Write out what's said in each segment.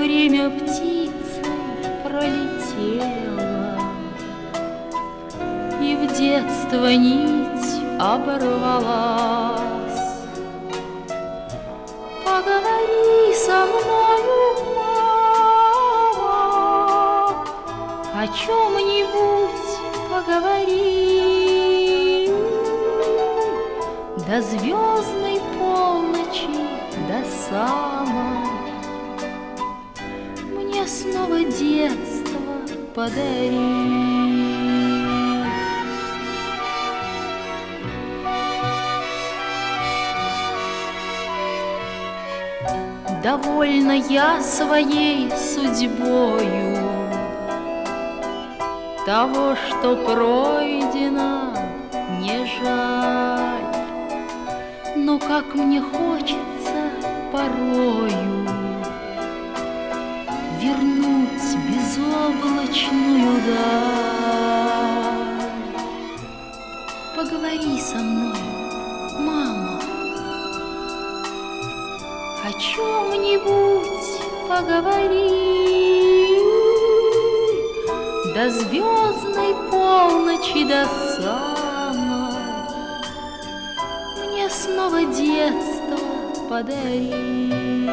время птицей пролетело, и в детство нить оборвалась. Поговори со мною, мама, о чем-нибудь поговори. До звездной полночи, до самой, мне снова детство подари. Довольна я своей судьбою, того, что пройдено, не жаль. Но как мне хочется порою вернуть безоблачную даль. Поговори со мной, мама, о чем-нибудь поговори. До звездной полночи, до самой, мне снова детство подари.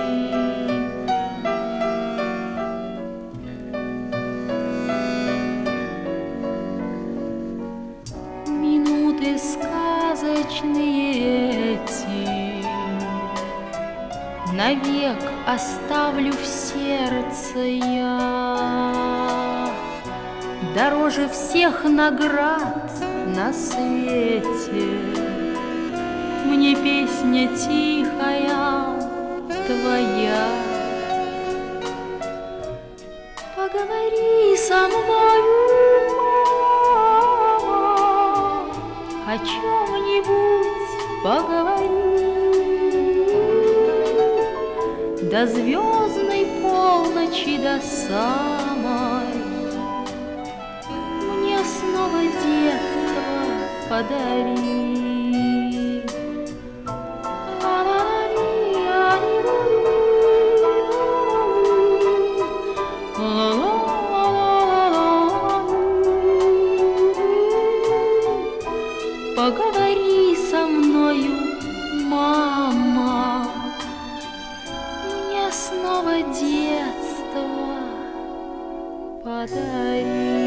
Минуты сказочные эти навек оставлю в сердце я. Дороже всех наград на свете мне песня тихая твоя. Поговори со мною, мама, о чем-нибудь поговори. До звездной полночи, до самой, мне снова детство подари. Поговори со мною, мама, мне снова детство подари.